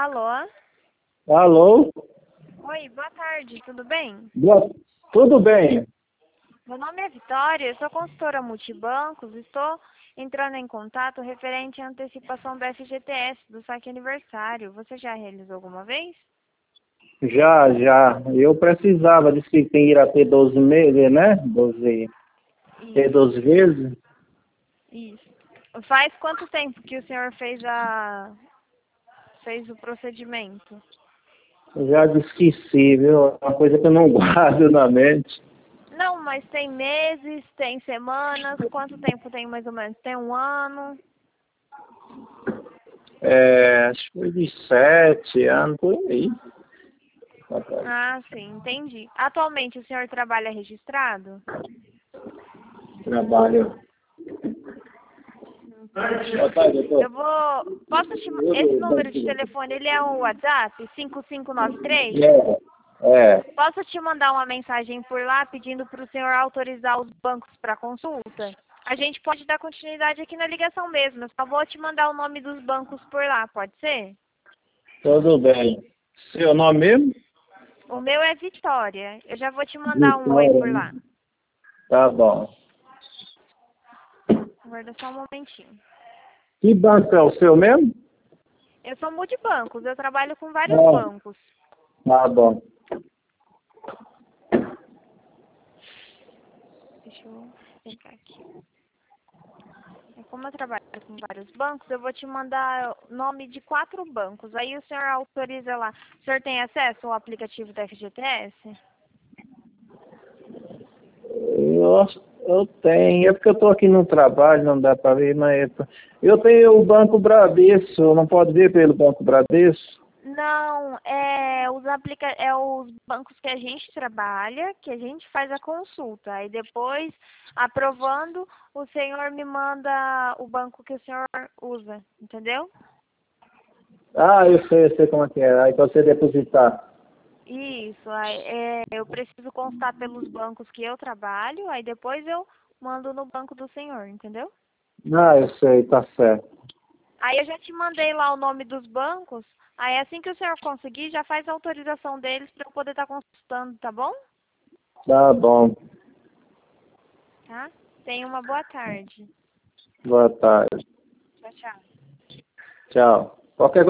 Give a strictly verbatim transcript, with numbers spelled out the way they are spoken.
Alô? Alô? Oi, boa tarde, tudo bem? Boa... Tudo bem? Meu nome é Vitória, eu sou consultora multibancos, estou entrando em contato referente à antecipação do F G T S, do saque aniversário. Você já realizou alguma vez? Já, já. Eu precisava, disse que tem que ir até doze meses, né? doze, ter Isso, doze vezes. isso. Faz quanto tempo que o senhor fez a fez o procedimento? Já esqueci, viu? Uma coisa que eu não guardo na mente. Não, mas tem meses, tem semanas, quanto tempo tem mais ou menos? Tem um ano? É, acho que foi de sete anos, por aí. Ah, sim, entendi. Atualmente o senhor trabalha registrado? Trabalho. Boa tarde, Eu doutor. vou. Posso te. Esse número de telefone, ele é o WhatsApp? cinco cinco nove três? É, é. Posso te mandar uma mensagem por lá pedindo para o senhor autorizar os bancos para consulta? A gente pode dar continuidade aqui na ligação mesmo. Eu só vou te mandar o nome dos bancos por lá, pode ser? Tudo bem. Seu nome mesmo? O meu é Vitória. Eu já vou te mandar um oi Vitória, por né? lá. Tá bom. Aguarda só um momentinho. Que banco é o seu mesmo? Eu sou multibancos, eu trabalho com vários Ah, bancos. tá bom. Deixa eu pegar aqui. É, como eu trabalho com vários bancos, eu vou te mandar o nome de quatro bancos. Aí o senhor autoriza lá. O senhor tem acesso ao aplicativo da F G T S? Eu, eu tenho, é porque eu estou aqui no trabalho, não dá para ver, mas eu eu tenho o Banco Bradesco, não pode ver pelo Banco Bradesco? Não, é os, aplica é os bancos que a gente trabalha, que a gente faz a consulta. Aí depois, aprovando, o senhor me manda o banco que o senhor usa, entendeu? Ah, eu sei, eu sei como é que é, aí para você depositar. Isso, aí, é, eu preciso constar pelos bancos que eu trabalho, aí depois eu mando no banco do senhor, entendeu? Ah, eu sei, tá certo. Aí eu já te mandei lá o nome dos bancos, aí assim que o senhor conseguir, já faz a autorização deles para eu poder estar consultando, tá bom? Tá bom. Tá? Tenha uma boa tarde. Boa tarde. Tchau, tchau. Tchau. Qualquer